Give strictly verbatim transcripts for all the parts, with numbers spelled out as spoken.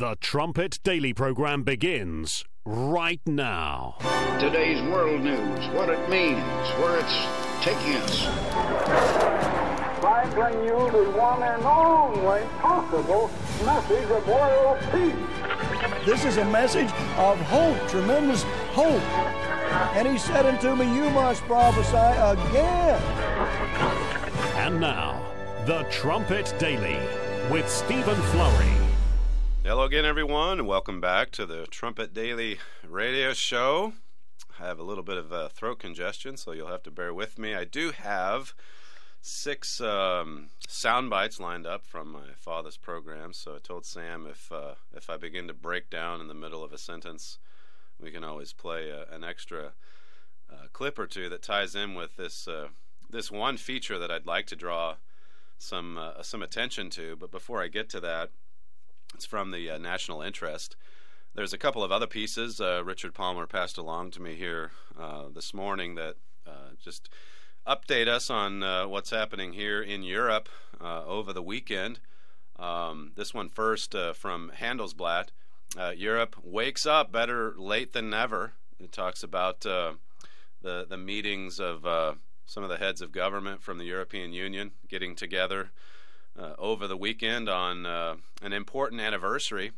The Trumpet Daily program begins right now. Today's world news, what it means, where it's taking us. I bring you the one and only possible message of world peace. This is a message of hope, tremendous hope. And he said unto me, you must prophesy again. And now, The Trumpet Daily with Stephen Flurry. Hello again, everyone, and welcome back to the Trumpet Daily radio show. I have a little bit of uh, throat congestion, so you'll have to bear with me. I do have six um, sound bites lined up from my father's program, so I told Sam if uh, if I begin to break down in the middle of a sentence, we can always play uh, an extra uh, clip or two that ties in with this uh, this one feature that I'd like to draw some uh, some attention to. But before I get to that, it's from the uh, National Interest. There's a couple of other pieces uh, Richard Palmer passed along to me here uh, this morning that uh, just update us on uh, what's happening here in Europe uh, over the weekend. Um, this one first uh, from Handelsblatt. Uh, Europe wakes up, better late than never. It talks about uh, the, the meetings of uh, some of the heads of government from the European Union getting together Uh, over the weekend on uh, an important anniversary,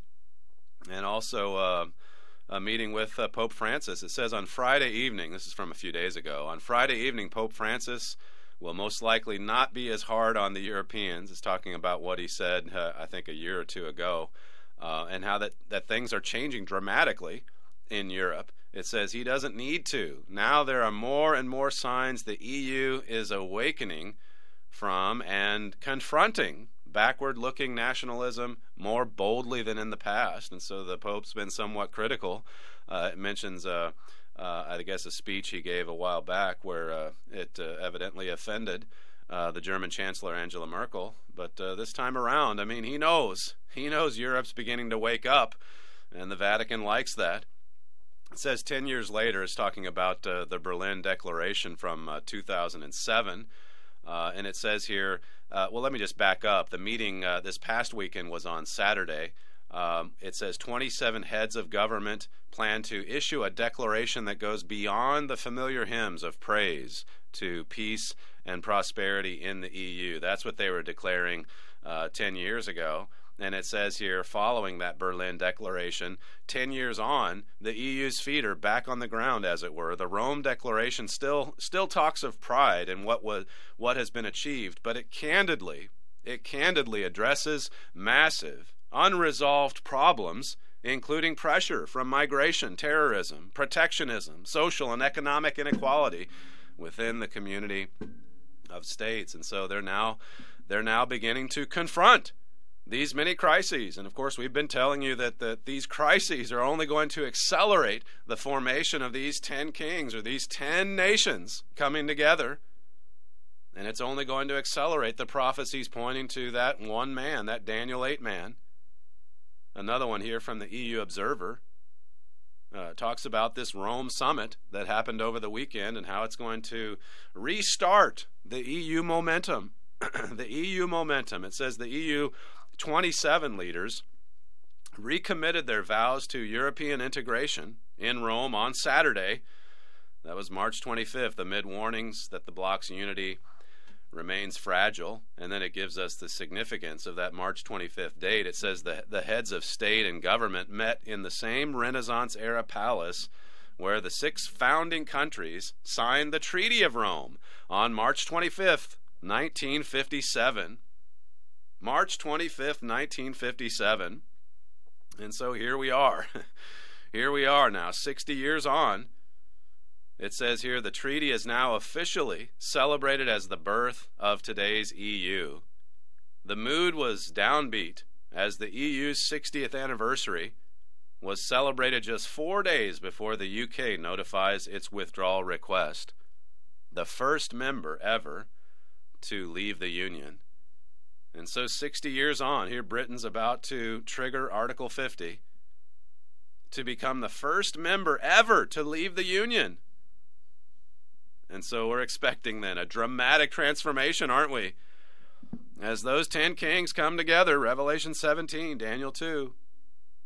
and also uh, a meeting with uh, Pope Francis. It says on Friday evening, this is from a few days ago, on Friday evening, Pope Francis will most likely not be as hard on the Europeans. It's talking about what he said, uh, I think, a year or two ago, uh, and how that, that things are changing dramatically in Europe. It says he doesn't need to. Now there are more and more signs the E U is awakening from and confronting backward-looking nationalism more boldly than in the past. And so the Pope's been somewhat critical. Uh, it mentions, uh, uh, I guess, a speech he gave a while back where uh, it uh, evidently offended uh, the German Chancellor Angela Merkel. But uh, this time around, I mean, he knows. He knows Europe's beginning to wake up, and the Vatican likes that. It says ten years later, it's talking about uh, the Berlin Declaration from uh, two thousand seven. Uh, and it says here, uh, well, let me just back up. The meeting uh, this past weekend was on Saturday. Um, it says twenty-seven heads of government plan to issue a declaration that goes beyond the familiar hymns of praise to peace and prosperity in the E U. That's what they were declaring uh, ten years ago. And it says here, following that Berlin Declaration, ten years on, the E U's feet are back on the ground, as it were. The Rome Declaration still still talks of pride and what was what has been achieved, but it candidly, it candidly addresses massive, unresolved problems, including pressure from migration, terrorism, protectionism, social and economic inequality within the community of states. And so they're now they're now beginning to confront these many crises. And of course, we've been telling you that, that these crises are only going to accelerate the formation of these ten kings or these ten nations coming together. And it's only going to accelerate the prophecies pointing to that one man, that Daniel eight man. Another one here from the E U Observer uh, talks about this Rome summit that happened over the weekend and how it's going to restart the E U momentum. The E U momentum. It says the E U twenty-seven leaders recommitted their vows to European integration in Rome on Saturday. That was March twenty-fifth, amid warnings that the bloc's unity remains fragile. And then it gives us the significance of that March twenty-fifth date. It says the, the heads of state and government met in the same Renaissance-era palace where the six founding countries signed the Treaty of Rome on March twenty-fifth, nineteen fifty-seven. March twenty-fifth, nineteen fifty-seven. And so here we are. Here we are now, sixty years on. It says here, the treaty is now officially celebrated as the birth of today's E U. The mood was downbeat as the E U's sixtieth anniversary was celebrated just four days before the U K notifies its withdrawal request. The first member ever to leave the Union. And so sixty years on, here Britain's about to trigger Article fifty to become the first member ever to leave the Union. And so we're expecting then a dramatic transformation, aren't we? As those ten kings come together, Revelation seventeen, Daniel two,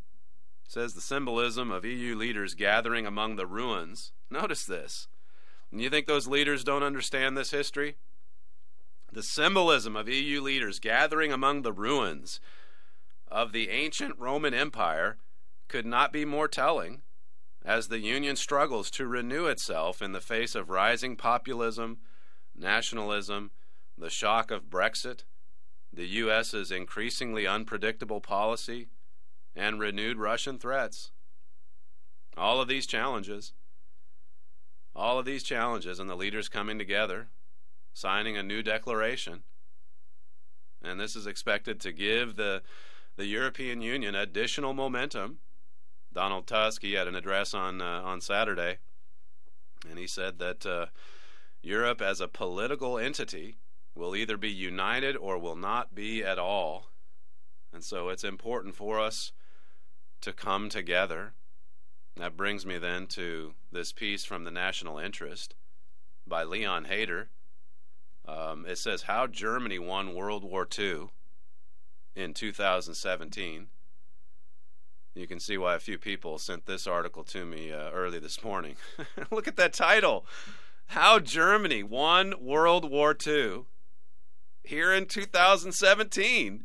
It says the symbolism of E U leaders gathering among the ruins. Notice this. And you think those leaders don't understand this history? The symbolism of E U leaders gathering among the ruins of the ancient Roman Empire could not be more telling as the Union struggles to renew itself in the face of rising populism, nationalism, the shock of Brexit, the U S's increasingly unpredictable policy, and renewed Russian threats. All of these challenges, all of these challenges and the leaders coming together, signing a new declaration, and this is expected to give the, the European Union additional momentum. Donald Tusk, he had an address on, uh, on Saturday, and he said that uh, Europe as a political entity will either be united or will not be at all. And so it's important for us to come together. That brings me then to this piece from the National Interest by Leon Hayter. Um, it says, How Germany Won World War Two in two thousand seventeen. You can see why a few people sent this article to me uh, early this morning. Look at that title. How Germany Won World War Two here in two thousand seventeen.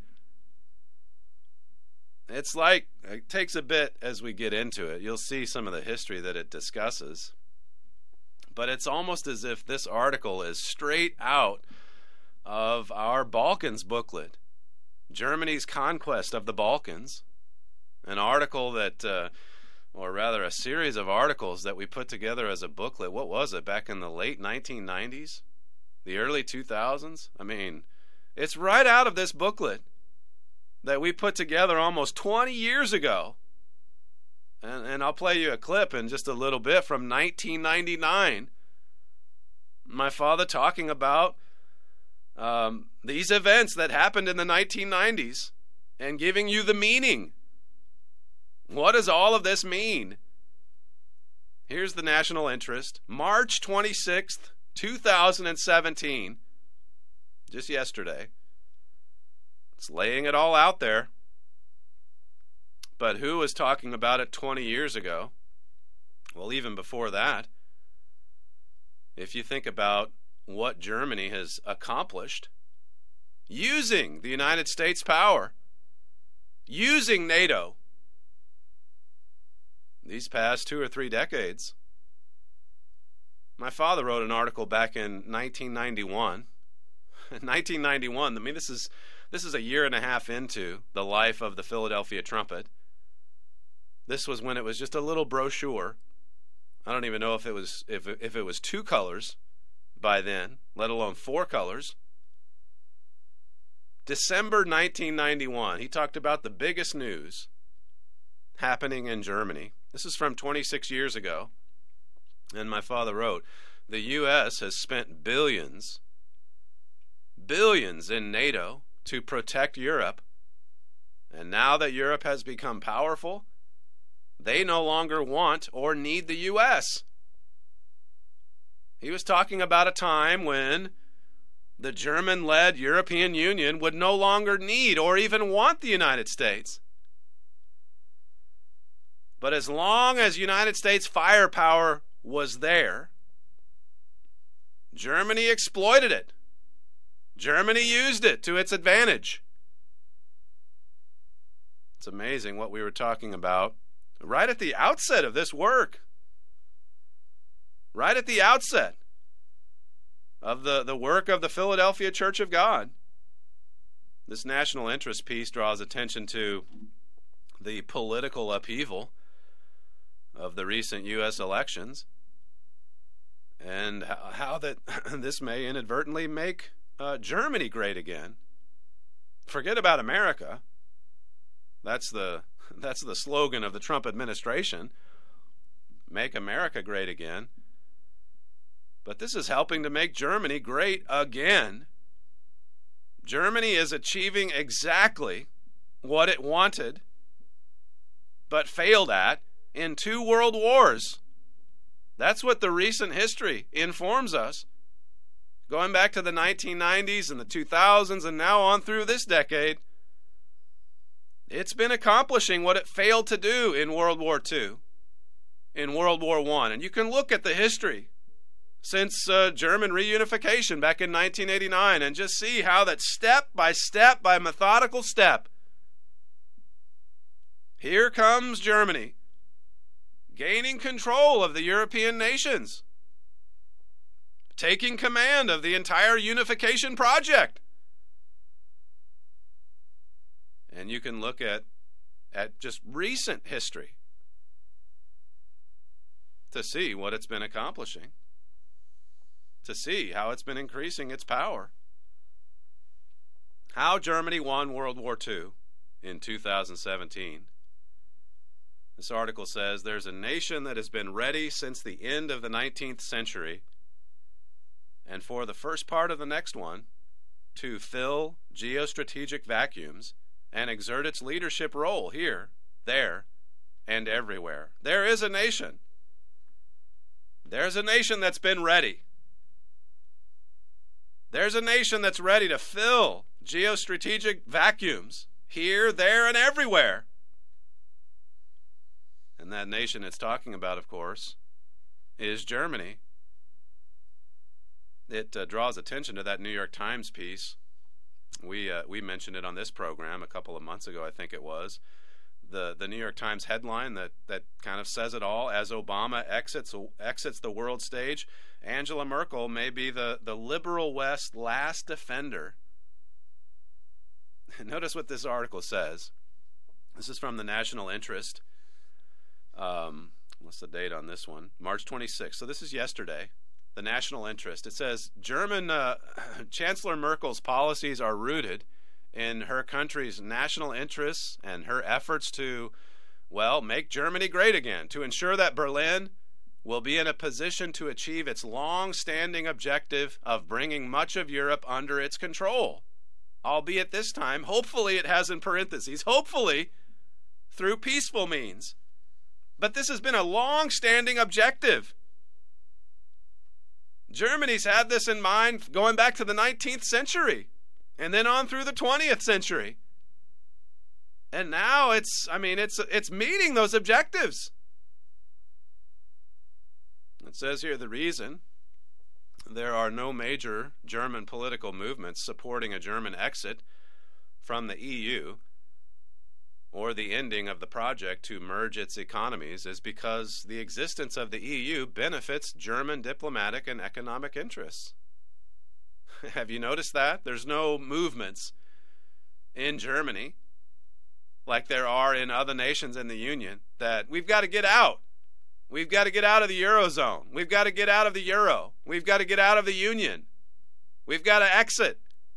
It's like, it takes a bit as we get into it. You'll see some of the history that it discusses. But it's almost as if this article is straight out of our Balkans booklet, Germany's Conquest of the Balkans, an article that, uh, or rather a series of articles that we put together as a booklet. What was it, back in the late nineteen nineties, the early two thousands? I mean, it's right out of this booklet that we put together almost twenty years ago. And, and I'll play you a clip in just a little bit from nineteen ninety-nine. My father talking about um, these events that happened in the nineteen nineties and giving you the meaning. What does all of this mean? Here's the National Interest. March twenty-sixth, two thousand seventeen. Just yesterday. It's laying it all out there. But who was talking about it twenty years ago? Well, even before that, if you think about what Germany has accomplished using the United States power, using NATO, these past two or three decades. My father wrote an article back in nineteen ninety-one. nineteen ninety-one, I mean, this is this is a year and a half into the life of the Philadelphia Trumpet. This was when it was just a little brochure. I don't even know if it was if if it was two colors by then, let alone four colors. December nineteen ninety-one, he talked about the biggest news happening in Germany. This is from twenty-six years ago. And my father wrote, the U S has spent billions, billions in NATO to protect Europe. And now that Europe has become powerful, they no longer want or need the U S. He was talking about a time when the German-led European Union would no longer need or even want the United States. But as long as United States firepower was there, Germany exploited it. Germany used it to its advantage. It's amazing what we were talking about right at the outset of this work. Right at the outset of the, the work of the Philadelphia Church of God. This National Interest piece draws attention to the political upheaval of the recent U S elections and how, how that this may inadvertently make uh, Germany great again. Forget about America. That's the that's the slogan of the Trump administration. Make America great again. But this is helping to make Germany great again. Germany is achieving exactly what it wanted but failed at in two world wars. That's what the recent history informs us. Going back to the nineteen nineties and the two thousands and now on through this decade, It's been accomplishing what it failed to do in World War Two, in World War One. And you can look at the history since uh, German reunification back in nineteen eighty-nine and just see how that step by step, by methodical step, here comes Germany gaining control of the European nations, taking command of the entire unification project. And you can look at, at just recent history to see what it's been accomplishing, to see how it's been increasing its power. How Germany won World War Two in two thousand seventeen. This article says there's a nation that has been ready since the end of the nineteenth century, and for the first part of the next one, to fill geostrategic vacuums and exert its leadership role here, there, and everywhere. There is a nation. There's a nation that's been ready. There's a nation that's ready to fill geostrategic vacuums here, there, and everywhere. And that nation it's talking about, of course, is Germany. It uh, draws attention to that New York Times piece. We uh, we mentioned it on this program a couple of months ago, I think it was. The the New York Times headline that, that kind of says it all: as Obama exits exits the world stage, Angela Merkel may be the, the liberal West's last defender. Notice what this article says. This is from the National Interest. Um, what's the date on this one? March twenty-sixth. So this is yesterday. The National Interest. It says German uh, Chancellor Merkel's policies are rooted in her country's national interests and her efforts to, well, make Germany great again, to ensure that Berlin will be in a position to achieve its long-standing objective of bringing much of Europe under its control. Albeit this time, hopefully it has in parentheses, hopefully through peaceful means. But this has been a long-standing objective. Germany's had this in mind going back to the nineteenth century and then on through the twentieth century. And now it's, I mean, it's it's meeting those objectives. It says here the reason there are no major German political movements supporting a German exit from the E U or the ending of the project to merge its economies is because the existence of the E U benefits German diplomatic and economic interests. Have you noticed that? There's no movements in Germany like there are in other nations in the Union that we've got to get out. We've got to get out of the Eurozone. We've got to get out of the Euro. We've got to get out of the Union. We've got to exit.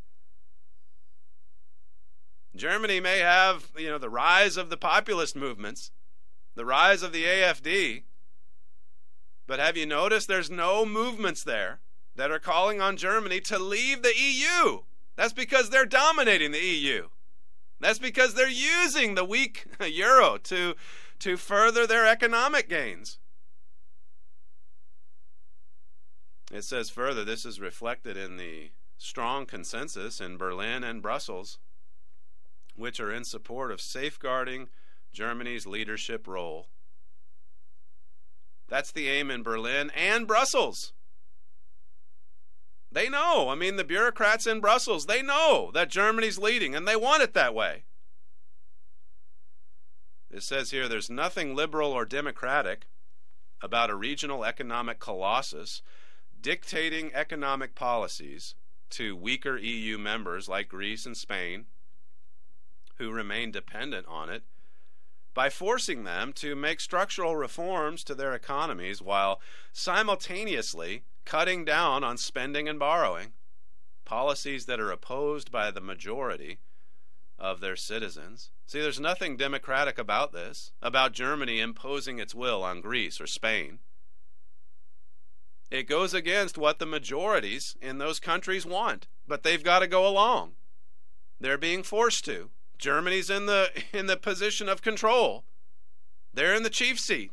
Germany may have, you know, the rise of the populist movements, the rise of the A F D, but have you noticed there's no movements there that are calling on Germany to leave the E U? That's because they're dominating the E U. That's because they're using the weak euro to, to further their economic gains. It says further, this is reflected in the strong consensus in Berlin and Brussels, which are in support of safeguarding Germany's leadership role. That's the aim in Berlin and Brussels. They know, I mean, the bureaucrats in Brussels, they know that Germany's leading, and they want it that way. It says here, there's nothing liberal or democratic about a regional economic colossus dictating economic policies to weaker E U members like Greece and Spain, who remain dependent on it, by forcing them to make structural reforms to their economies while simultaneously cutting down on spending and borrowing, policies that are opposed by the majority of their citizens. See, there's nothing democratic about this, about Germany imposing its will on Greece or Spain. It goes against what the majorities in those countries want, but they've got to go along. They're being forced to. Germany's in the in the position of control. They're in the chief seat.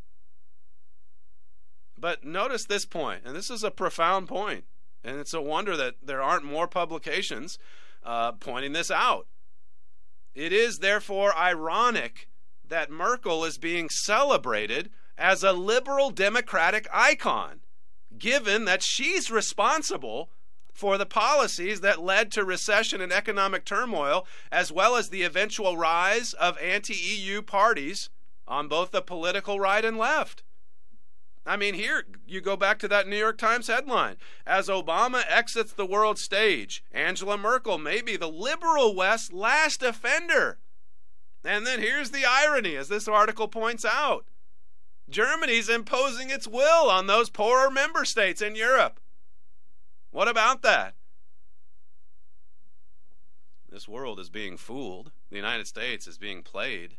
But notice this point, and this is a profound point, and it's a wonder that there aren't more publications uh, pointing this out. It is therefore ironic that Merkel is being celebrated as a liberal democratic icon, given that she's responsible for the policies that led to recession and economic turmoil, as well as the eventual rise of anti-E U parties on both the political right and left. I mean, here, you go back to that New York Times headline. As Obama exits the world stage, Angela Merkel may be the liberal West's last offender. And then here's the irony, as this article points out. Germany's imposing its will on those poorer member states in Europe. What about that? This world is being fooled. The United States is being played.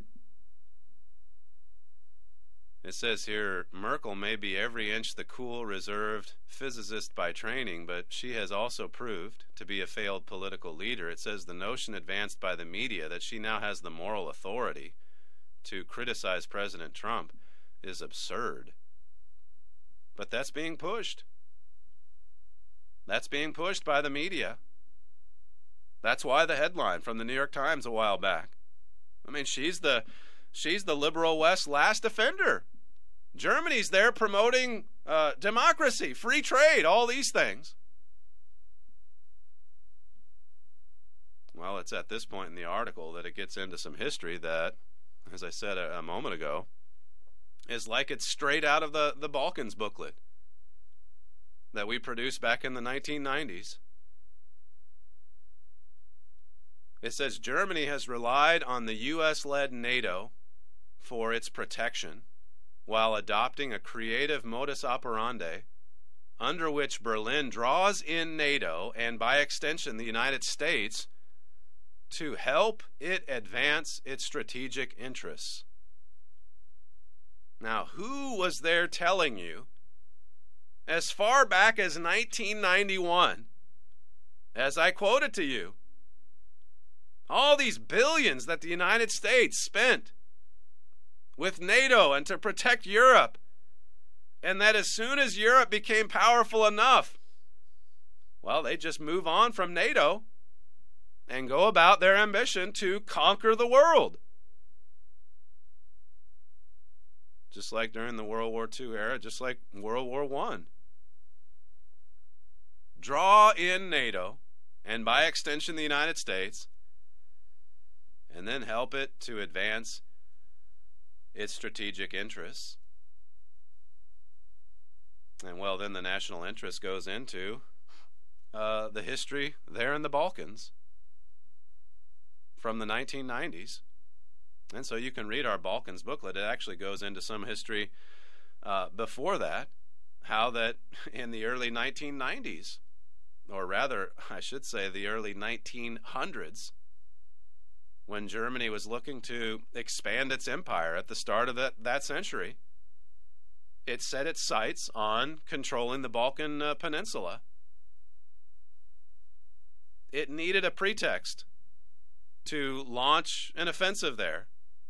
It says here, Merkel may be every inch the cool, reserved physicist by training, but she has also proved to be a failed political leader. It says the notion advanced by the media that she now has the moral authority to criticize President Trump is absurd. But that's being pushed. That's being pushed by the media. That's why the headline from the New York Times a while back. I mean, she's the she's the liberal West's last offender. Germany's there promoting uh, democracy, free trade, all these things. Well, it's at this point in the article that it gets into some history that, as I said a, a moment ago, is like it's straight out of the, the Balkans booklet that we produced back in the nineteen nineties. It says Germany has relied on the U S-led NATO for its protection, while adopting a creative modus operandi under which Berlin draws in NATO and by extension the United States to help it advance its strategic interests. Now, who was there telling you as far back as nineteen ninety-one, as I quoted to you, all these billions that the United States spent with NATO and to protect Europe, and that as soon as Europe became powerful enough, well, they just move on from NATO and go about their ambition to conquer the world. Just like during the World War Two era, just like World War One. Draw in NATO, and by extension the United States, and then help it to advance its strategic interests. And well, then the national interest goes into uh, the history there in the Balkans from the nineteen nineties. And so you can read our Balkans booklet. It actually goes into some history uh, before that, how that in the early nineteen nineties, or rather, I should say the early nineteen hundreds, when Germany was looking to expand its empire at the start of that, that century, it set its sights on controlling the Balkan uh, Peninsula. It needed a pretext to launch an offensive there.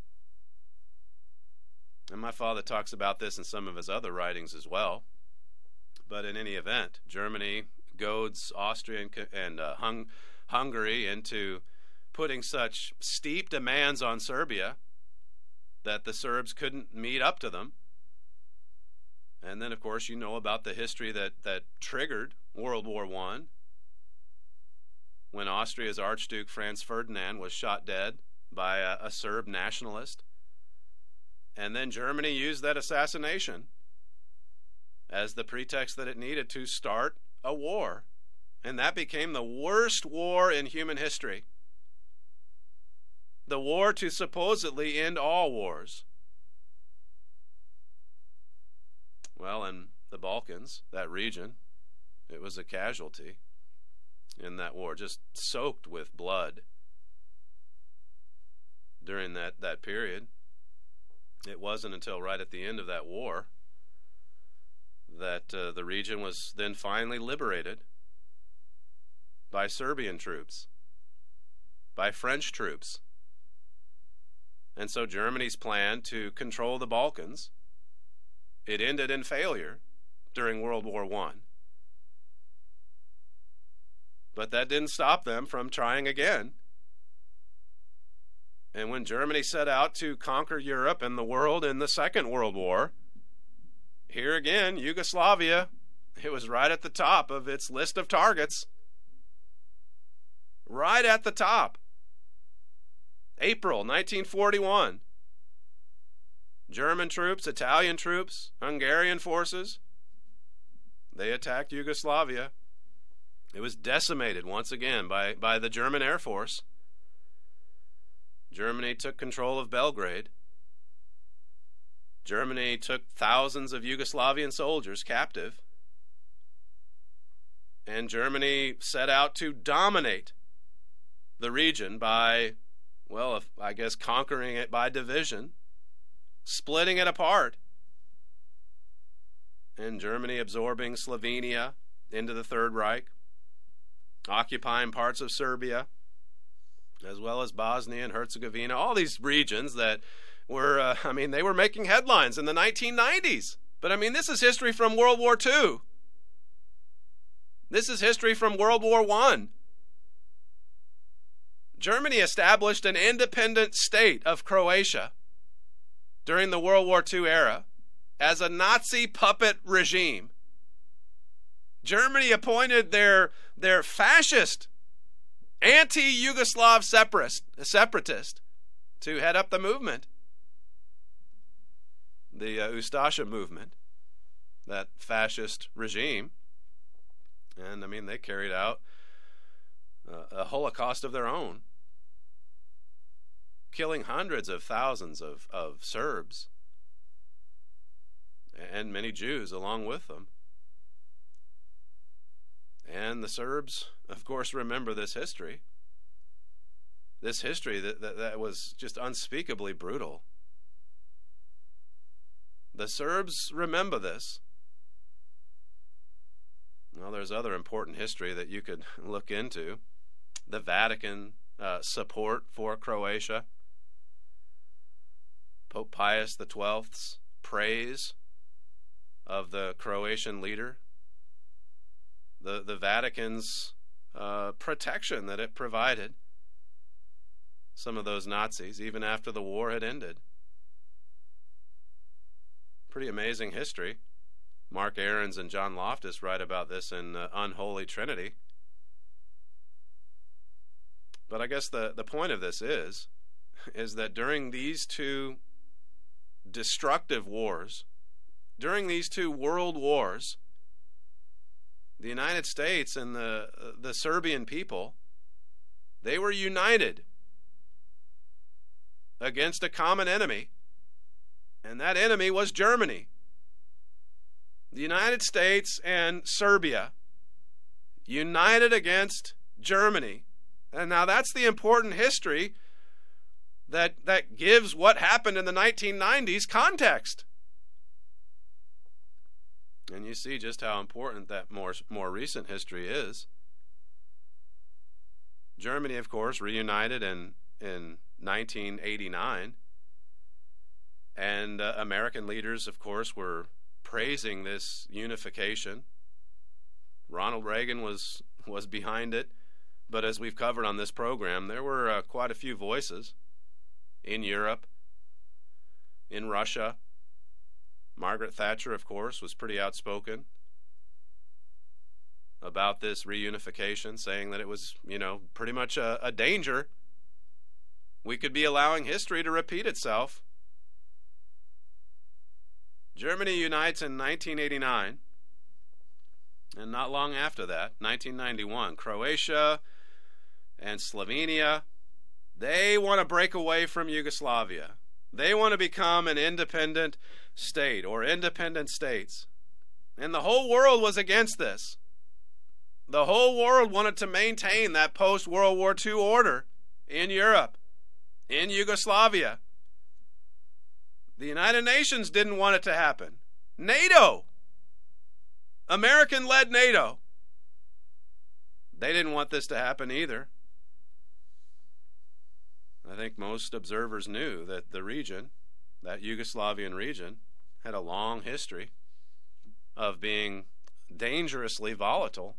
And my father talks about this in some of his other writings as well. But in any event, Germany goads Austria and, and uh, hung, Hungary into putting such steep demands on Serbia that the Serbs couldn't meet up to them. And then, of course, you know about the history that, that triggered World War One, when Austria's Archduke Franz Ferdinand was shot dead by a, a Serb nationalist. And then Germany used that assassination as the pretext that it needed to start a war. And that became the worst war in human history. The war to supposedly end all wars. Well, in the Balkans, that region, it was a casualty in that war, just soaked with blood during that, that period. It wasn't until right at the end of that war that uh, the region was then finally liberated by Serbian troops, by French troops. And so Germany's plan to control the Balkans, it ended in failure during World War One. But that didn't stop them from trying again And when Germany set out to conquer Europe and the world in the Second World War, here again, Yugoslavia, it was right at the top of its list of targets. Right at the top. April nineteen forty-one. German troops, Italian troops, Hungarian forces, they attacked Yugoslavia. It was decimated once again by, by the German Air Force. Germany took control of Belgrade. Germany took thousands of Yugoslavian soldiers captive. And Germany set out to dominate the region by, well, I guess conquering it by division, splitting it apart. And Germany absorbing Slovenia into the Third Reich, occupying parts of Serbia, as well as Bosnia and Herzegovina, all these regions that were, uh, I mean, they were making headlines in the nineteen nineties. But, I mean, this is history from World War Two. This is history from World War One. Germany established an independent state of Croatia during the World War Two era as a Nazi puppet regime. Germany appointed their, their fascist, anti-Yugoslav separatist, separatist to head up the movement. The uh, Ustasha movement, that fascist regime. And, I mean, they carried out uh, a Holocaust of their own, killing hundreds of thousands of, of Serbs and many Jews along with them. And the Serbs, of course, remember this history. This history that, that, that was just unspeakably brutal. The Serbs remember this. Well, there's other important history that you could look into. The Vatican uh, support for Croatia. Pope Pius the twelfth's praise of the Croatian leader. The, the Vatican's uh, protection that it provided some of those Nazis, even after the war had ended. Pretty amazing history. Mark Ahrens and John Loftus write about this in uh, Unholy Trinity. But I guess the, the point of this is, is that during these two destructive wars, during these two world wars, the United States and the, uh, the Serbian people, they were united against a common enemy, and that enemy was Germany. The United States and Serbia united against Germany. And now that's the important history that, that gives what happened in the nineteen nineties context. And you see just how important that more, more recent history is. Germany, of course, reunited in, in nineteen eighty-nine. And uh, American leaders, of course, were praising this unification. Ronald Reagan was was behind it, but as we've covered on this program, there were uh, quite a few voices in Europe, in Russia. Margaret Thatcher, of course, was pretty outspoken about this reunification, saying that it was, you know, pretty much a, a danger. We could be allowing history to repeat itself. Germany unites in nineteen eighty-nine, and not long after that, nineteen ninety-one, Croatia and Slovenia, they want to break away from Yugoslavia. They want to become an independent state or independent states. And the whole world was against this. The whole world wanted to maintain that post-World War Two order in Europe, in Yugoslavia. The United Nations didn't want it to happen. NATO, American-led NATO, they didn't want this to happen either. I think most observers knew that the region, that Yugoslavian region, had a long history of being dangerously volatile.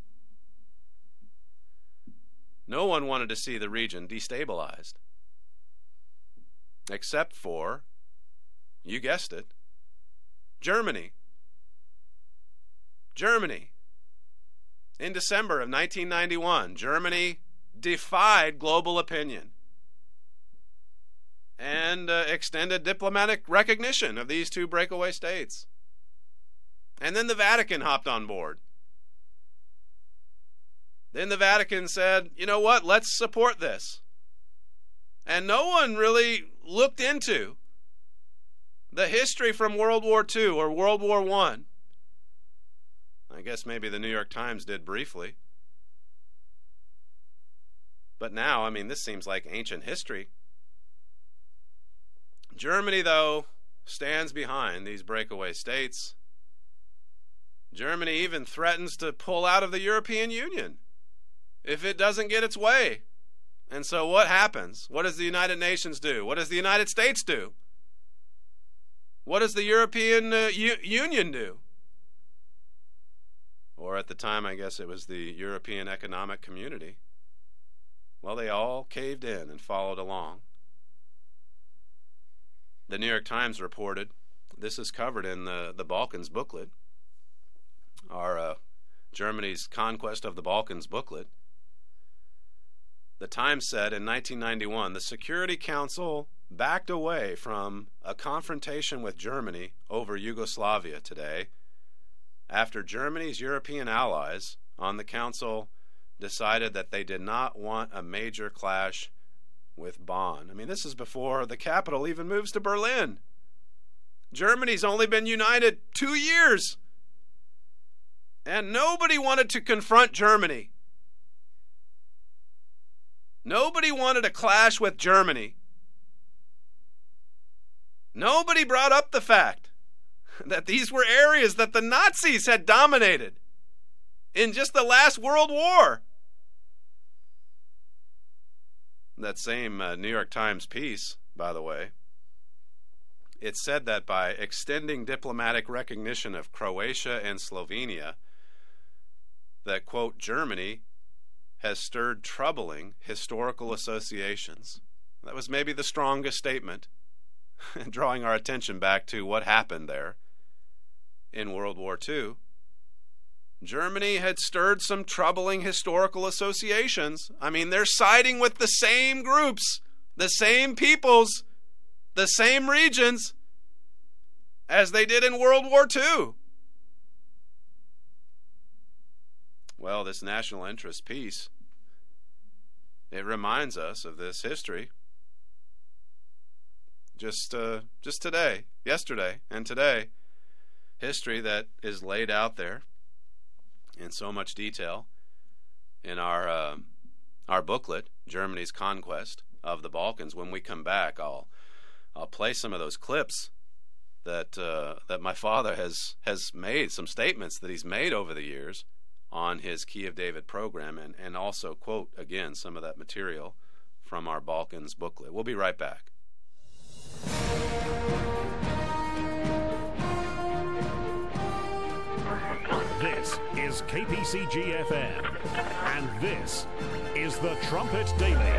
No one wanted to see the region destabilized. except for, you guessed it, Germany. Germany. In December of nineteen ninety-one, Germany defied global opinion and uh, extended diplomatic recognition of these two breakaway states. And then the Vatican hopped on board. Then the Vatican said, you know what, let's support this. And no one really looked into the history from World War Two or World War One. I guess maybe the New York Times did briefly. But now, I mean, this seems like ancient history. Germany, though, stands behind these breakaway states. Germany even threatens to pull out of the European Union if it doesn't get its way. And so what happens? What does the United Nations do? What does the United States do? What does the European uh, U- Union do? Or at the time, I guess it was the European Economic Community. Well, they all caved in and followed along. The New York Times reported, this is covered in the, the Balkans booklet, our uh, Germany's Conquest of the Balkans booklet. The Times said in nineteen ninety-one, the Security Council backed away from a confrontation with Germany over Yugoslavia today after Germany's European allies on the Council decided that they did not want a major clash with Bonn. I mean, this is before the capital even moves to Berlin. Germany's only been united two years. And nobody wanted to confront Germany. Nobody wanted a clash with Germany. Nobody brought up the fact that these were areas that the Nazis had dominated in just the last World War. That same uh, New York Times piece, by the way, it said that by extending diplomatic recognition of Croatia and Slovenia, that, quote, Germany has stirred troubling historical associations. That was maybe the strongest statement, drawing our attention back to what happened there in World War Two. Germany had stirred some troubling historical associations. I mean, they're siding with the same groups, the same peoples, the same regions as they did in World War Two. Well, this national interest piece, it reminds us of this history. Just, uh, just today, yesterday, and today, history that is laid out there in so much detail in our uh, our booklet, Germany's Conquest of the Balkans. When we come back, I'll I'll play some of those clips that uh, that my father has has made, some statements that he's made over the years on his Key of David program, and, and also quote again some of that material from our Balkans booklet. We'll be right back. This is K P C G F M, and this is the Trumpet Daily.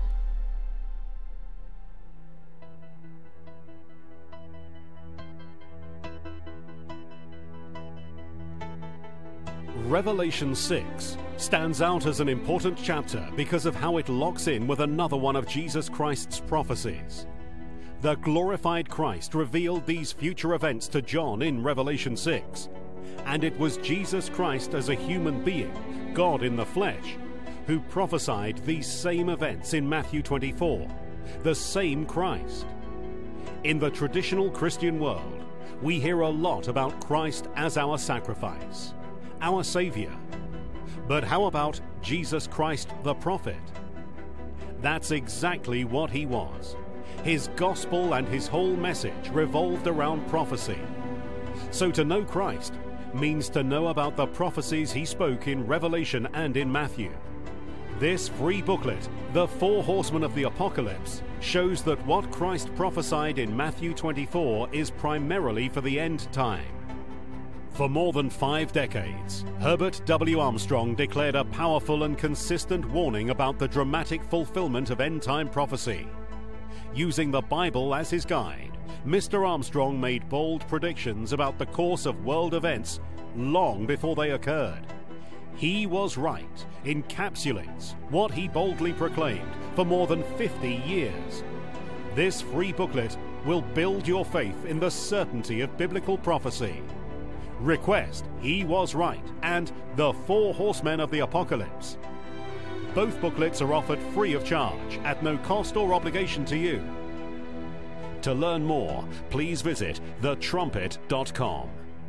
Revelation six stands out as an important chapter because of how it locks in with another one of Jesus Christ's prophecies. The glorified Christ revealed these future events to John in Revelation six. And it was Jesus Christ as a human being, God in the flesh, who prophesied these same events in Matthew twenty-four, the same Christ. In the traditional Christian world, we hear a lot about Christ as our sacrifice, our Savior. But how about Jesus Christ the prophet? That's exactly what he was. His gospel and his whole message revolved around prophecy. So to know Christ means to know about the prophecies he spoke in Revelation and in Matthew. This free booklet, The Four Horsemen of the Apocalypse, shows that what Christ prophesied in Matthew twenty-four is primarily for the end time. For more than five decades, Herbert W. Armstrong declared a powerful and consistent warning about the dramatic fulfillment of end-time prophecy. Using the Bible as his guide, Mister Armstrong made bold predictions about the course of world events long before they occurred. He Was Right encapsulates what he boldly proclaimed for more than fifty years. This free booklet will build your faith in the certainty of biblical prophecy. Request He Was Right and The Four Horsemen of the Apocalypse. Both booklets are offered free of charge at no cost or obligation to you. To learn more, please visit the trumpet dot com.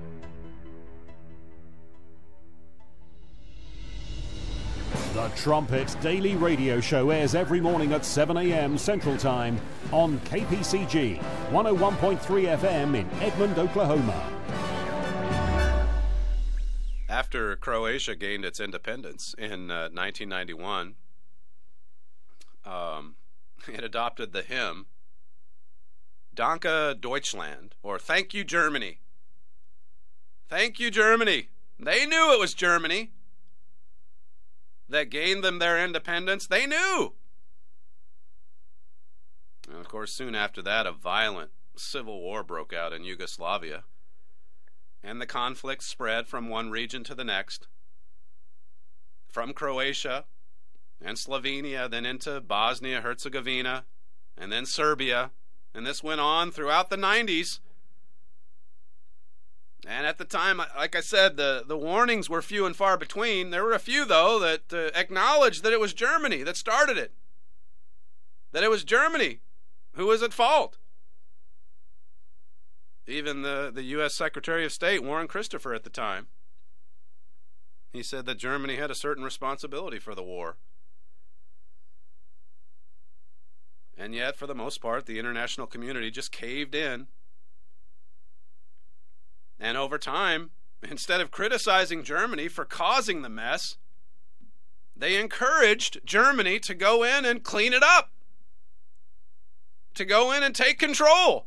The Trumpet Daily Radio Show airs every morning at seven a.m. Central Time on K P C G one oh one point three F M in Edmond, Oklahoma. After Croatia gained its independence in uh, nineteen ninety-one, um, it adopted the hymn Danke Deutschland, or Thank You Germany. Thank you Germany. They knew it was Germany that gained them their independence. They knew. And of course, soon after that, a violent civil war broke out in Yugoslavia, and the conflict spread from one region to the next, from Croatia and Slovenia, then into Bosnia-Herzegovina, and then Serbia, and this went on throughout the nineties. And at the time, like I said, the, the warnings were few and far between. There were a few, though, that uh, acknowledged that it was Germany that started it, that it was Germany who was at fault. Even the, the U S Secretary of State, Warren Christopher, at the time, he said that Germany had a certain responsibility for the war. And yet, for the most part, the international community just caved in. And over time, instead of criticizing Germany for causing the mess, they encouraged Germany to go in and clean it up, to go in and take control.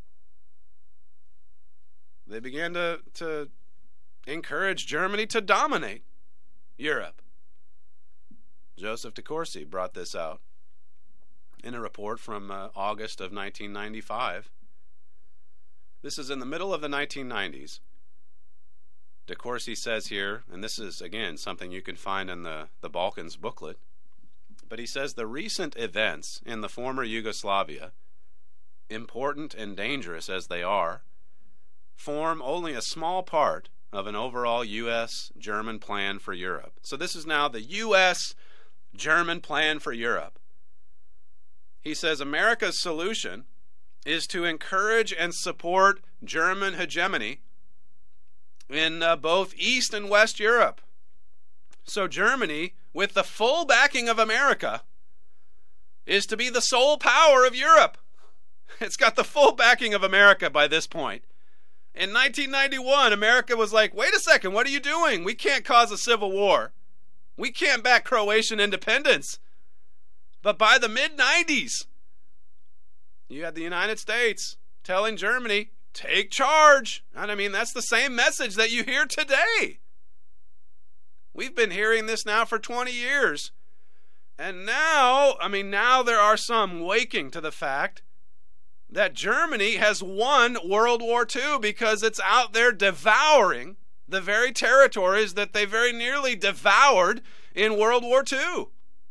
They began to, to encourage Germany to dominate Europe. Joseph DeCourcy brought this out in a report from uh, August of nineteen ninety-five. This is in the middle of the nineteen nineties. DeCourcy says here, and this is, again, something you can find in the, the Balkans booklet, but he says the recent events in the former Yugoslavia, important and dangerous as they are, form only a small part of an overall U S German plan for Europe. So this is now the U S German plan for Europe. He says America's solution is to encourage and support German hegemony in uh, both East and West Europe. So Germany, with the full backing of America, is to be the sole power of Europe. It's got the full backing of America by this point. In nineteen ninety-one, America was like, wait a second, what are you doing? We can't cause a civil war. We can't back Croatian independence. But by the mid nineties, you had the United States telling Germany, take charge. And I mean, that's the same message that you hear today. We've been hearing this now for twenty years. And now, I mean, now there are some waking to the fact that Germany has won World War Two because it's out there devouring the very territories that they very nearly devoured in World War Two.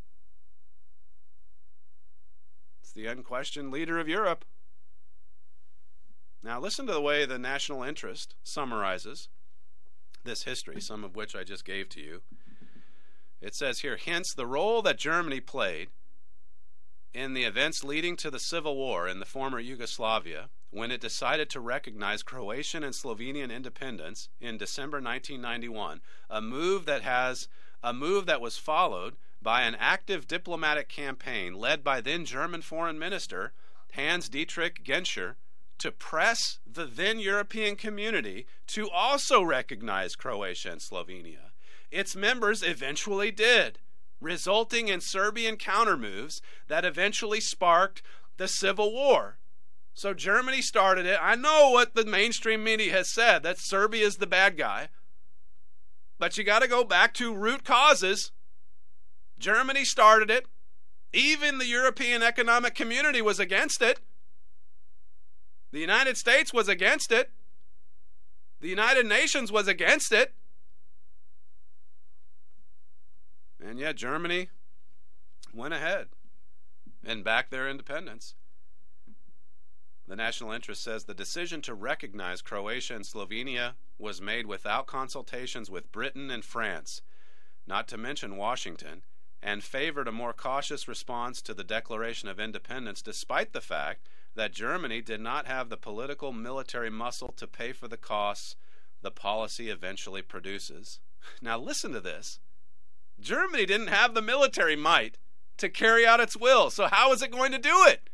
The unquestioned leader of Europe. Now listen to the way the national interest summarizes this history, some of which I just gave to you. It says here, hence the role that Germany played in the events leading to the civil war in the former Yugoslavia when it decided to recognize Croatian and Slovenian independence in December nineteen ninety-one, a move that has a move that was followed by an active diplomatic campaign led by then German Foreign Minister Hans-Dietrich Genscher to press the then European community to also recognize Croatia and Slovenia. Its members eventually did, resulting in Serbian countermoves that eventually sparked the Civil War. So Germany started it. I know what the mainstream media has said, that Serbia is the bad guy. But you got to go back to root causes. Germany started it, Even the European Economic Community was against it. The United States was against it. The United Nations was against it. And yet Germany went ahead and backed their independence. The National Interest says the decision to recognize Croatia and Slovenia was made without consultations with Britain and France, not to mention Washington, and favored a more cautious response to the Declaration of Independence, despite the fact that Germany did not have the political military muscle to pay for the costs the policy eventually produces. Now listen to this. Germany didn't have the military might to carry out its will, so how is it going to do it?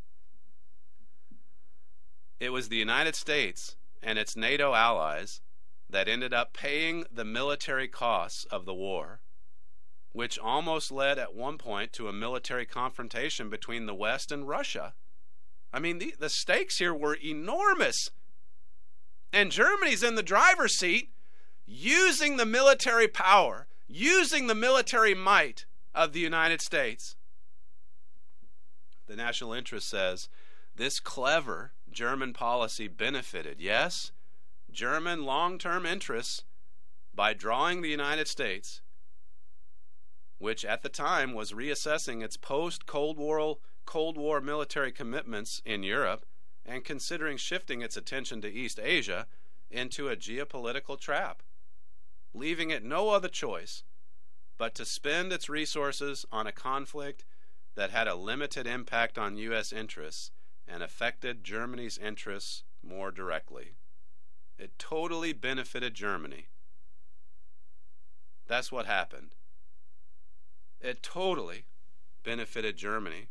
It was the United States and its NATO allies that ended up paying the military costs of the war, which almost led at one point to a military confrontation between the West and Russia. I mean, the, the stakes here were enormous. And Germany's in the driver's seat, using the military power, using the military might of the United States. The National Interest says this clever German policy benefited, yes, German long-term interests by drawing the United States, which at the time was reassessing its post-Cold War, Cold War military commitments in Europe and considering shifting its attention to East Asia, into a geopolitical trap, leaving it no other choice but to spend its resources on a conflict that had a limited impact on U S interests and affected Germany's interests more directly. It totally benefited Germany. That's what happened. It totally benefited Germany.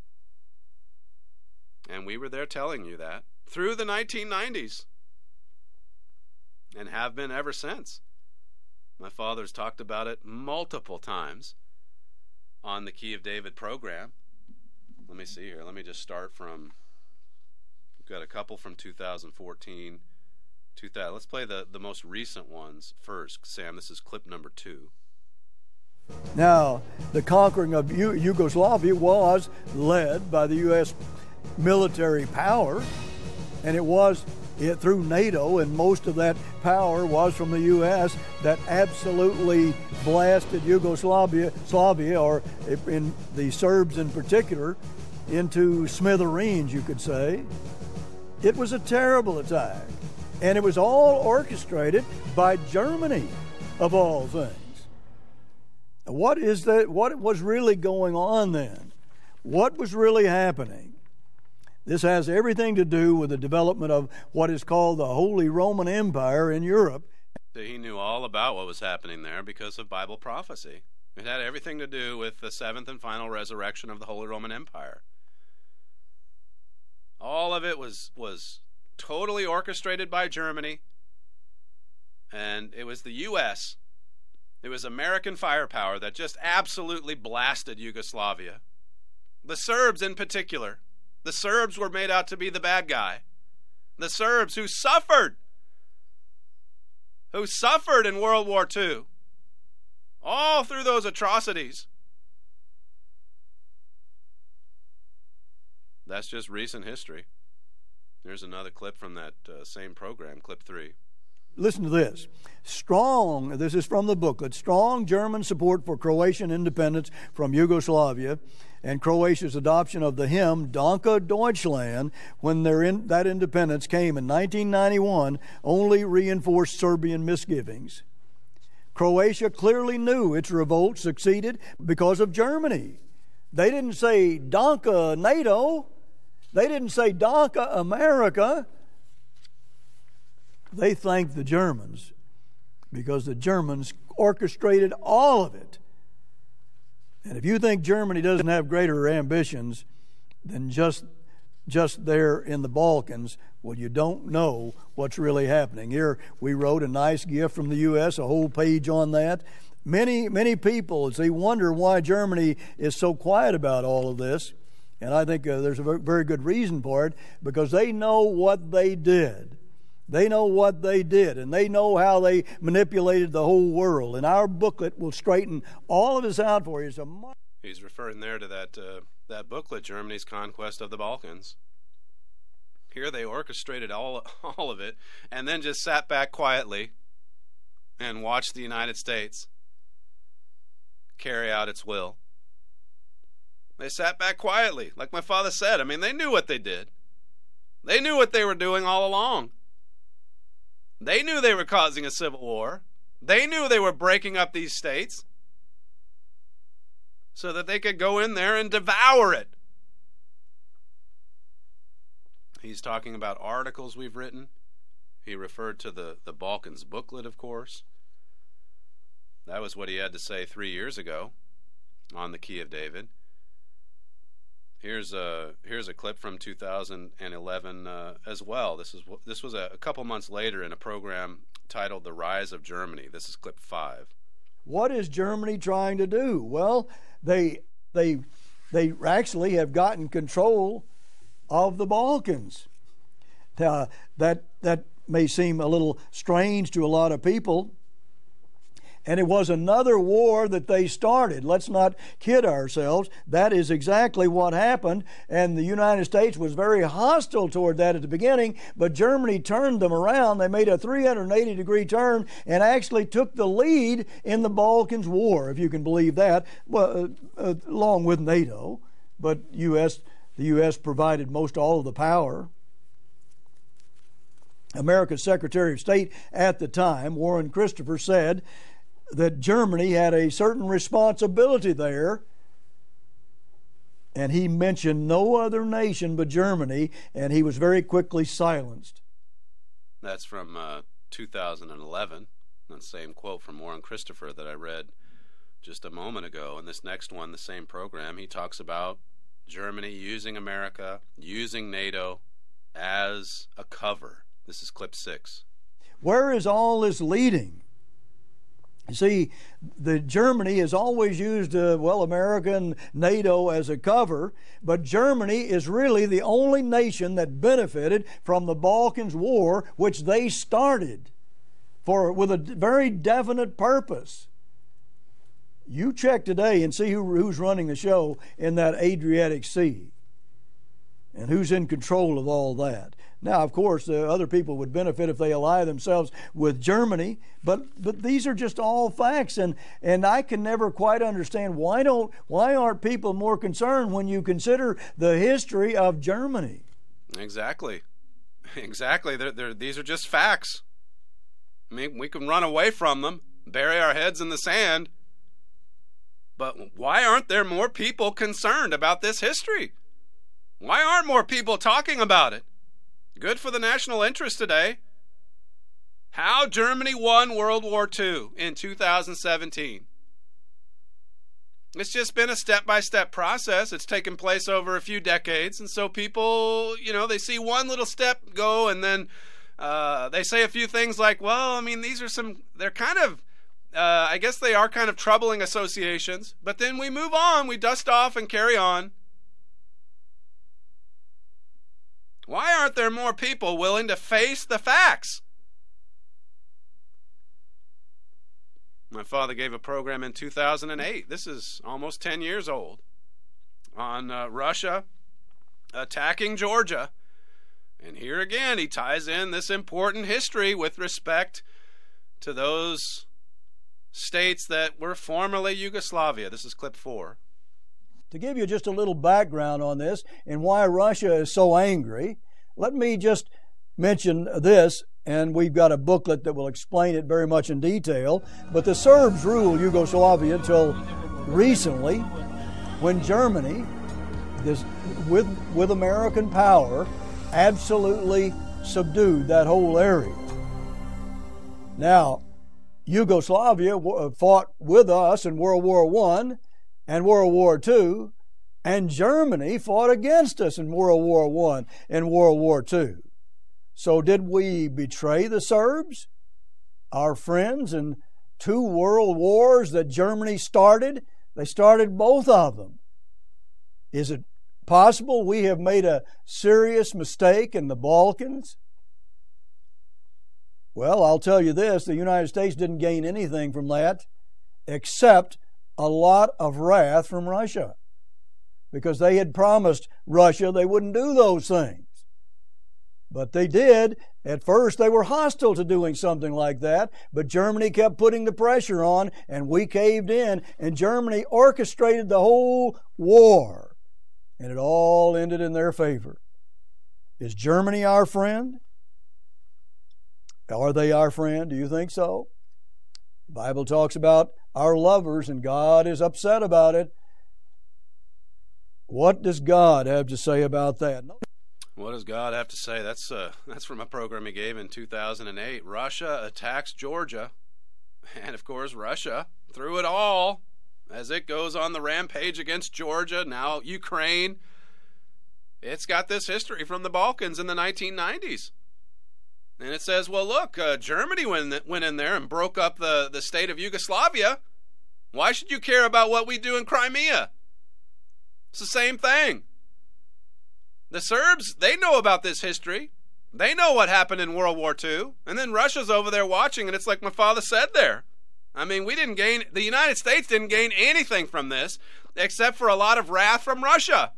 And we were there telling you that through the nineteen nineties and have been ever since. My father's talked about it multiple times on the Key of David program. Let me see here. Let me just start from, we've got a couple from two thousand fourteen. two thousand, let's play the, the most recent ones first. Sam, this is clip number two. Now, the conquering of U- Yugoslavia was led by the U S military power, and it was it, through NATO, and most of that power was from the U S that absolutely blasted Yugoslavia, Slavia, or in the Serbs in particular, into smithereens, you could say. It was a terrible attack, and it was all orchestrated by Germany, of all things. What is that? What was really going on then? What was really happening? This has everything to do with the development of what is called the Holy Roman Empire in Europe. He knew all about what was happening there because of Bible prophecy. It had everything to do with the seventh and final resurrection of the Holy Roman Empire. All of it was was totally orchestrated by Germany, and it was the U S It was American firepower that just absolutely blasted Yugoslavia. The Serbs in particular. The Serbs were made out to be the bad guy. The Serbs who suffered. Who suffered in World War Two. All through those atrocities. That's just recent history. Here's another clip from that uh, same program, clip three. Listen to this. Strong, this is from the booklet, strong German support for Croatian independence from Yugoslavia and Croatia's adoption of the hymn Danke Deutschland when their in, that independence came in nineteen ninety-one only reinforced Serbian misgivings. Croatia clearly knew its revolt succeeded because of Germany. They didn't say Danke NATO. They didn't say Danke America. They thanked the Germans because the Germans orchestrated all of it. And if you think Germany doesn't have greater ambitions than just just there in the Balkans, well, you don't know what's really happening. Here we wrote a nice gift from the U S, a whole page on that. Many, many people, they wonder why Germany is so quiet about all of this. And I think uh, there's a very good reason for it, because they know what they did. They know what they did, and they know how they manipulated the whole world. And our booklet will straighten all of this out for you. So He's referring there to that uh, that booklet, Germany's Conquest of the Balkans. Here they orchestrated all all of it, and then just sat back quietly and watched the United States carry out its will. They sat back quietly, like my father said. I mean, they knew what they did. They knew what they were doing all along. They knew they were causing a civil war. They knew they were breaking up these states so that they could go in there and devour it. He's talking about articles we've written. He referred to the, the Balkans booklet, of course. That was what he had to say three years ago on the Key of David. Here's a here's a clip from two thousand eleven uh, as well. This is this was a, a couple months later in a program titled "The Rise of Germany." This is clip five. What is Germany trying to do? Well, they they they actually have gotten control of the Balkans. Now, that that may seem a little strange to a lot of people. And it was another war that they started. Let's not kid ourselves. That is exactly what happened. And the United States was very hostile toward that at the beginning, but Germany turned them around. They made a three hundred eighty degree turn and actually took the lead in the Balkans War, if you can believe that, well, uh, uh, along with NATO. But U S the U S provided most all of the power. America's Secretary of State at the time, Warren Christopher, said that Germany had a certain responsibility there, and he mentioned no other nation but Germany, and he was very quickly silenced. That's from uh, two thousand eleven, that same quote from Warren Christopher that I read just a moment ago. And this next one, the same program, he talks about Germany using America, using NATO as a cover. This is clip six. Where is all this leading? You see, the Germany has always used, uh, well, America and NATO as a cover, but Germany is really the only nation that benefited from the Balkans War, which they started for with a very definite purpose. You check today and see who, who's running the show in that Adriatic Sea and who's in control of all that. Now, of course, uh, other people would benefit if they ally themselves with Germany, but but these are just all facts, and and I can never quite understand why don't why aren't people more concerned when you consider the history of Germany? Exactly, exactly. They're, they're, these are just facts. I mean, we can run away from them, bury our heads in the sand, but why aren't there more people concerned about this history? Why aren't more people talking about it? Good for the national interest today. How Germany won World War Two in two thousand seventeen. It's just been a step-by-step process. It's taken place over a few decades, and so people, you know, they see one little step go, and then uh, they say a few things like, well, I mean, these are some, they're kind of, uh, I guess they are kind of troubling associations, but then we move on, we dust off and carry on. Why aren't there more people willing to face the facts? My father gave a program in two thousand eight. This is almost ten years old. On uh, Russia attacking Georgia. And here again, he ties in this important history with respect to those states that were formerly Yugoslavia. This is clip four. To give you just a little background on this and why Russia is so angry, let me just mention this, and we've got a booklet that will explain it very much in detail. But the Serbs ruled Yugoslavia until recently, when Germany, this, with, with American power, absolutely subdued that whole area. Now, Yugoslavia fought with us in World War One and World War Two, and Germany fought against us in World War One and World War Two. So did we betray the Serbs, our friends, in two world wars that Germany started? They started both of them. Is it possible we have made a serious mistake in the Balkans? Well, I'll tell you this, the United States didn't gain anything from that except a lot of wrath from Russia because they had promised Russia they wouldn't do those things. But they did. At first, they were hostile to doing something like that, but Germany kept putting the pressure on, and we caved in, and Germany orchestrated the whole war, and it all ended in their favor. Is Germany our friend? Are they our friend? Do you think so? The Bible talks about our lovers, and God is upset about it. What does God have to say about that? What does God have to say? That's uh, that's from a program he gave in two thousand eight. Russia attacks Georgia. And, of course, Russia, through it all, as it goes on the rampage against Georgia, now Ukraine, it's got this history from the Balkans in the nineteen nineties. And it says, well, look, uh, Germany went, went in there and broke up the, the state of Yugoslavia. Why should you care about what we do in Crimea? It's the same thing. The Serbs, they know about this history. They know what happened in World War Two. And then Russia's over there watching, and it's like my father said there. I mean, we didn't gain, the United States didn't gain anything from this except for a lot of wrath from Russia.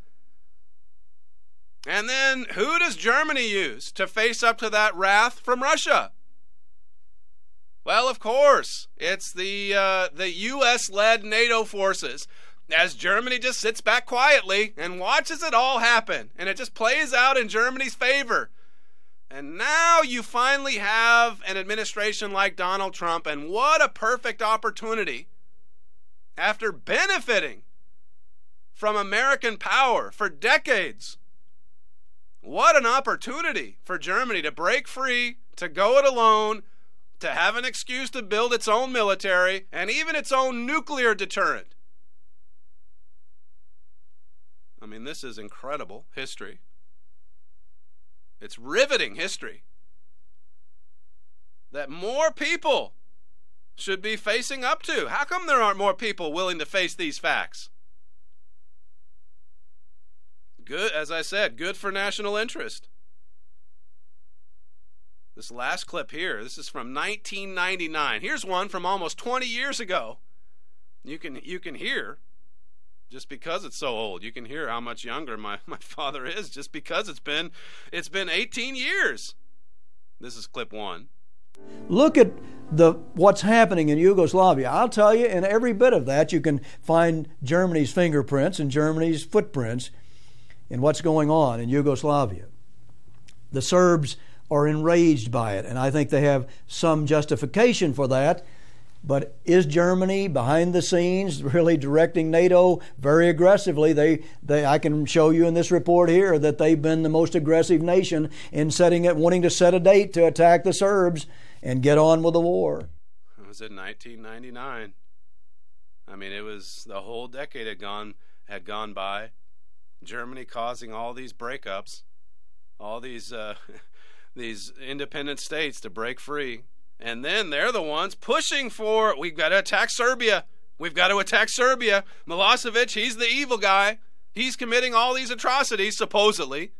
And then who does Germany use to face up to that wrath from Russia? Well, of course, it's the uh, the U S-led NATO forces, as Germany just sits back quietly and watches it all happen, and it just plays out in Germany's favor. And now you finally have an administration like Donald Trump, and what a perfect opportunity, after benefiting from American power for decades, what an opportunity for Germany to break free, to go it alone, to have an excuse to build its own military and even its own nuclear deterrent. I mean, this is incredible history. It's riveting history that more people should be facing up to. How come there aren't more people willing to face these facts? Good, as I said, good for national interest. This last clip here, this is from nineteen ninety-nine. Here's one from almost twenty years ago. You can you can hear, just because it's so old, you can hear how much younger my, my father is just because it's been it's been eighteen years. This is clip one. Look at the what's happening in Yugoslavia. I'll tell you, in every bit of that, you can find Germany's fingerprints and Germany's footprints in what's going on in Yugoslavia. The Serbs are enraged by it, and I think they have some justification for that. But is Germany behind the scenes really directing NATO very aggressively? They, they, I can show you in this report here that they've been the most aggressive nation in setting it, wanting to set a date to attack the Serbs and get on with the war. It was in nineteen ninety-nine. I mean, it was the whole decade had gone had gone by. Germany causing all these breakups, all these uh, these independent states to break free. And then they're the ones pushing for, we've got to attack Serbia. We've got to attack Serbia. Milosevic, he's the evil guy. He's committing all these atrocities, supposedly.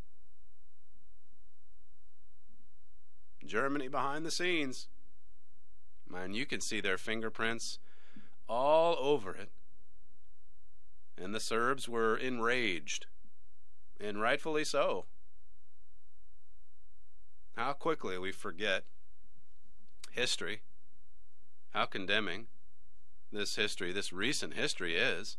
Germany behind the scenes. Man, you can see their fingerprints all over it. And the Serbs were enraged, and rightfully so. How quickly we forget history, how condemning this history, this recent history is.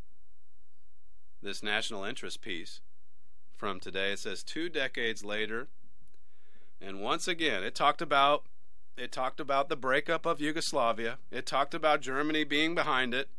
This national interest piece from today, it says two decades later, and once again, it talked about it talked about the breakup of Yugoslavia. It talked about Germany being behind it.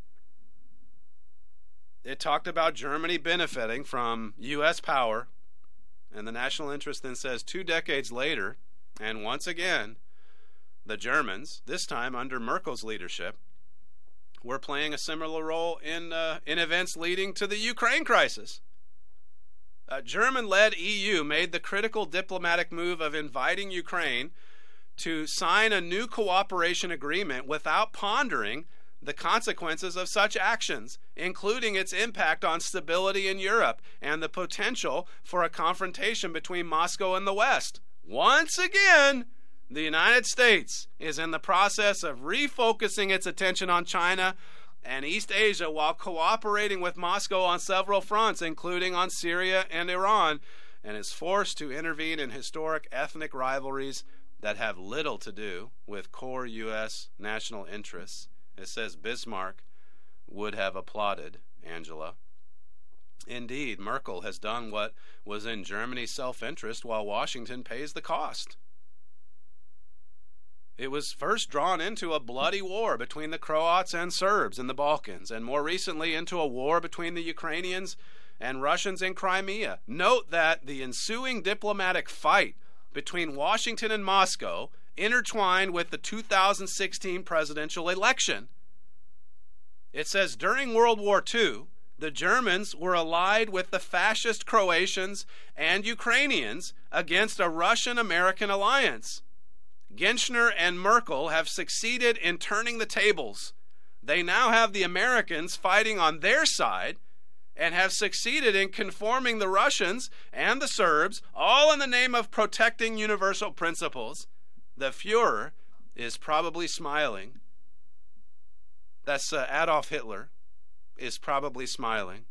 It talked about Germany benefiting from U S power. And the national interest then says two decades later, and once again, the Germans, this time under Merkel's leadership, were playing a similar role in uh, in events leading to the Ukraine crisis. A German-led E U made the critical diplomatic move of inviting Ukraine to sign a new cooperation agreement without pondering the consequences of such actions, including its impact on stability in Europe and the potential for a confrontation between Moscow and the West. Once again, the United States is in the process of refocusing its attention on China and East Asia while cooperating with Moscow on several fronts, including on Syria and Iran, and is forced to intervene in historic ethnic rivalries that have little to do with core U S national interests. It says Bismarck would have applauded, Angela. Indeed, Merkel has done what was in Germany's self-interest while Washington pays the cost. It was first drawn into a bloody war between the Croats and Serbs in the Balkans, and more recently into a war between the Ukrainians and Russians in Crimea. Note that the ensuing diplomatic fight between Washington and Moscow intertwined with the two thousand sixteen presidential election. It says during World War Two, the Germans were allied with the fascist Croatians and Ukrainians against a Russian-American alliance. Genscher and Merkel have succeeded in turning the tables. They now have the Americans fighting on their side and have succeeded in conforming the Russians and the Serbs, all in the name of protecting universal principles. The Fuhrer is probably smiling. That's uh, Adolf Hitler is probably smiling.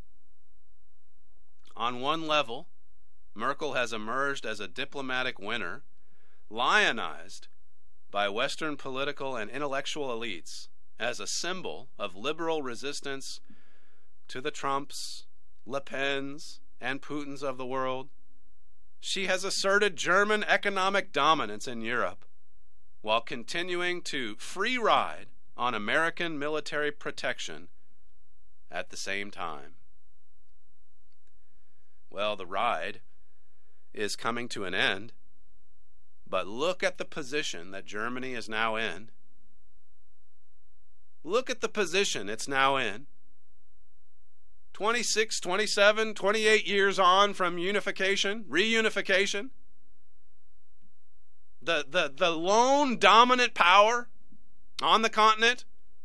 On one level, Merkel has emerged as a diplomatic winner, lionized by Western political and intellectual elites as a symbol of liberal resistance to the Trumps, Le Pens, and Putins of the world. She has asserted German economic dominance in Europe while continuing to free ride on American military protection at the same time. Well, the ride is coming to an end, but look at the position that Germany is now in. Look at the position it's now in. twenty-six, twenty-seven, twenty-eight years on from unification, reunification. The, the, the lone dominant power on the continent.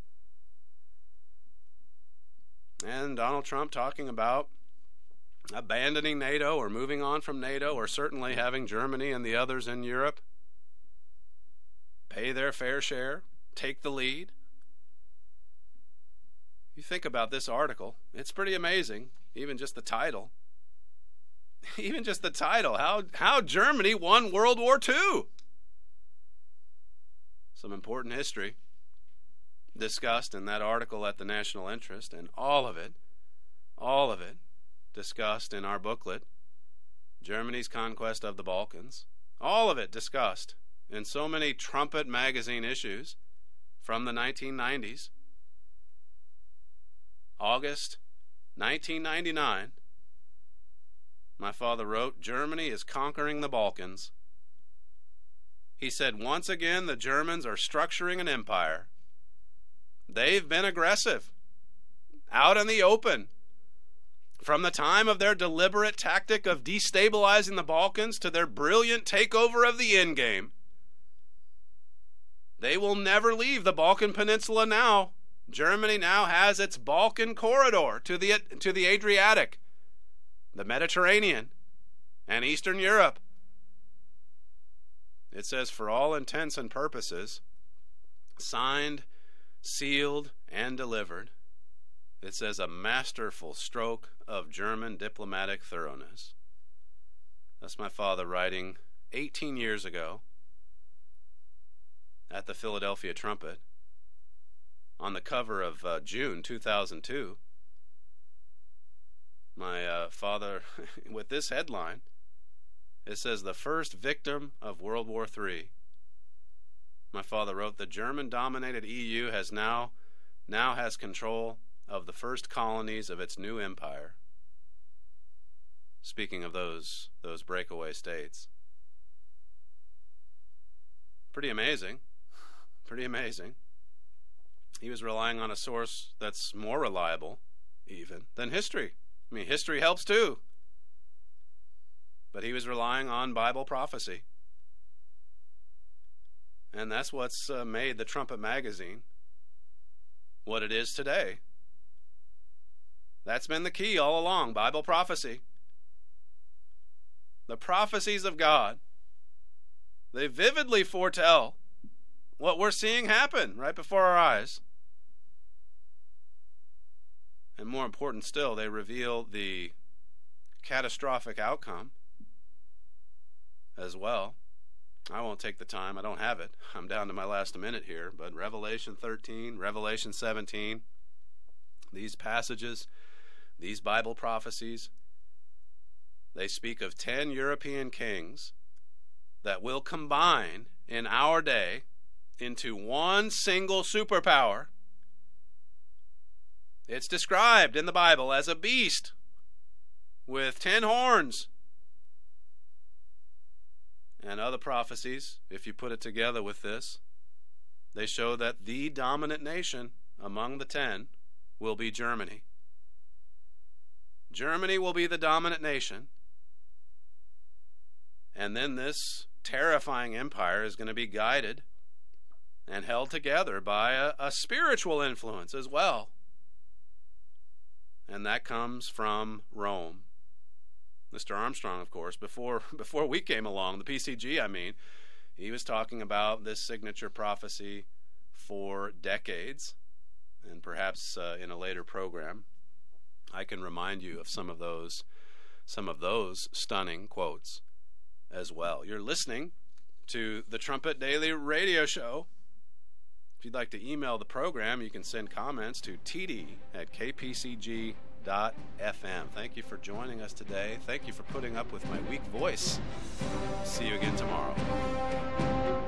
And Donald Trump talking about abandoning NATO or moving on from NATO, or certainly having Germany and the others in Europe pay their fair share, take the lead. You think about this article, it's pretty amazing, even just the title. Even just the title, how, how Germany won World War Two. Some important history discussed in that article at the National Interest, and all of it, all of it discussed in our booklet, Germany's Conquest of the Balkans. All of it discussed in so many Trumpet magazine issues from the nineteen nineties. August nineteen ninety-nine, my father wrote, Germany is conquering the Balkans. He said, once again, the Germans are structuring an empire. They've been aggressive, out in the open. From the time of their deliberate tactic of destabilizing the Balkans to their brilliant takeover of the endgame. They will never leave the Balkan Peninsula now. Germany now has its Balkan corridor to the, to the Adriatic, the Mediterranean, and Eastern Europe. It says, for all intents and purposes, signed, sealed, and delivered. It says, a masterful stroke of German diplomatic thoroughness. That's my father writing eighteen years ago at the Philadelphia Trumpet on the cover of uh, June two thousand two. My uh, father, with this headline, it says, the first victim of World War Three. My father wrote, the German-dominated E U has now, now has control of the first colonies of its new empire. Speaking of those, those breakaway states. Pretty amazing. Pretty amazing. He was relying on a source that's more reliable, even, than history. I mean, history helps too. But he was relying on Bible prophecy. And that's what's uh, made the Trumpet magazine what it is today. That's been the key all along, Bible prophecy. The prophecies of God, they vividly foretell what we're seeing happen right before our eyes. and more important still, they reveal the catastrophic outcome as well. I won't take the time. I don't have it. I'm down to my last minute here. But Revelation thirteen, Revelation seventeen, these passages, these Bible prophecies, they speak of ten European kings that will combine in our day into one single superpower. It's described in the Bible as a beast with ten horns. And other prophecies, if you put it together with this, they show that the dominant nation among the ten will be Germany. Germany will be the dominant nation. And then this terrifying empire is going to be guided and held together by a, a spiritual influence as well. And that comes from Rome. Mister Armstrong, of course, before before we came along, the P C G, I mean, he was talking about this signature prophecy for decades, and perhaps uh, in a later program, I can remind you of some of those, some of those stunning quotes as well. You're listening to the Trumpet Daily Radio Show. If you'd like to email the program, you can send comments to t d at k p c g dot f m. Thank you for joining us today. Thank you for putting up with my weak voice. See you again tomorrow.